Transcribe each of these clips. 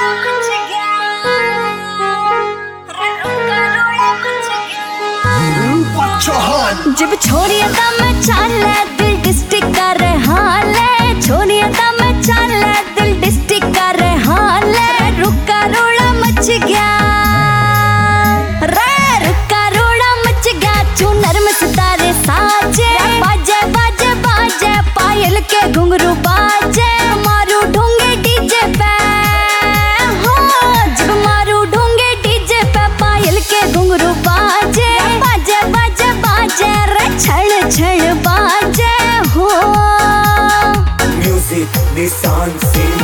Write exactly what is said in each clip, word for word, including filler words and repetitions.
जब छोड़िया ता मैं चाले दिल डिस्ट्रिक्ट कर हाल है, छोड़िया ता मैं चाले दिल डिस्ट्रिक्ट कर हाल है। रुका रोड़ा मच गया रे, रुका रोड़ा मच गया, चुनर में सितारे साजे, बाजे बाजे बाजे पायल के घुंघरू बाजे, मारू ढूंगे डीजे पे हो, जब मारू ढूंगे डीजे पे पायल के घुंघरू बाजे, बाजे बाजे बाजे रे छड़ छड़ बाजे हो। म्यूजिक निशान सिंह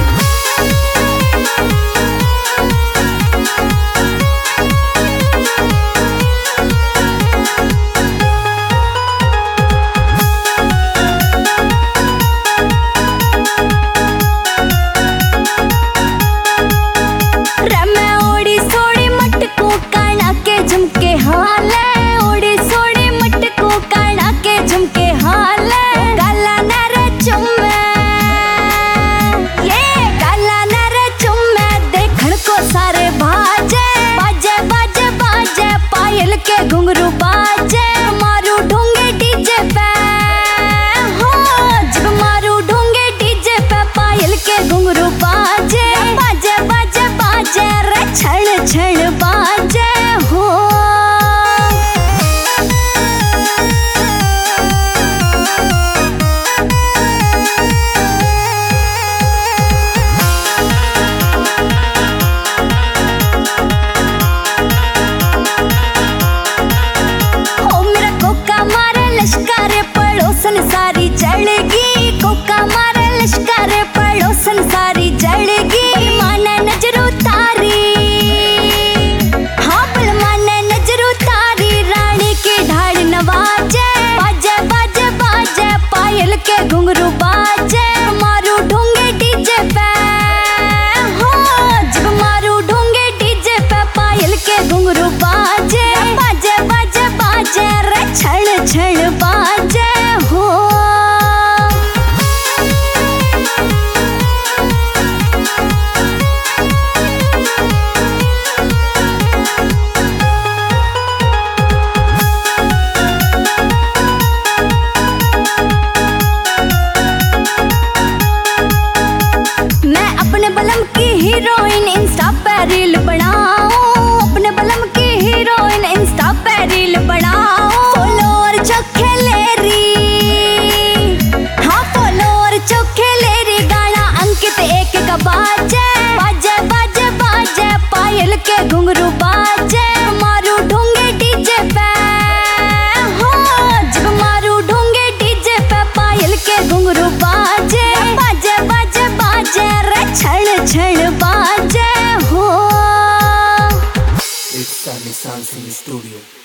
घुंघरू बाजे, मारू ढूंगे डीजे पे हो, जब मारू ढूंगे डीजे पे पायल के घुंघरू बाजे, बाजे बाजे बाजे रे छड़ छड़ बाजे हो। सारी जड़गी कोका मारे लश्कर पड़ोसन सारी जड़गी, माने नजरू तारी हाँ बल माने नजरू तारी, रानी की ढाल नवाजे, बाजे बाजे बाजे पायल के घुंघरू बाजे, मारू ढूंगे डीजे पे हो, जब मारू ढूंगे डीजे पे पायल के घुंघरू बाजे, बाजे बाजे बाजे रे छड़ छड़ बाजे हो। मैं अपने बलम की हीरोइन इंस्टा पे रील बनाऊं, अपने बलम की हीरोइन इंस्टा पे रील बनाऊं, फॉलोअर चोखे ले री हाँ फॉलोअर चोखे ले री, गाना अंकित एक का बाजे, बाजे बाजे बाजे पायल के घुंघरू बाजे, मारू ढूंगे डीजे पे हो, जब मारू ढूंगे डीजे पे पायल के घुंघरू बाजे, बाजे बाजे बाजे रे छड़ छड़ बाजे हो। It's a Nissan Singh Studio.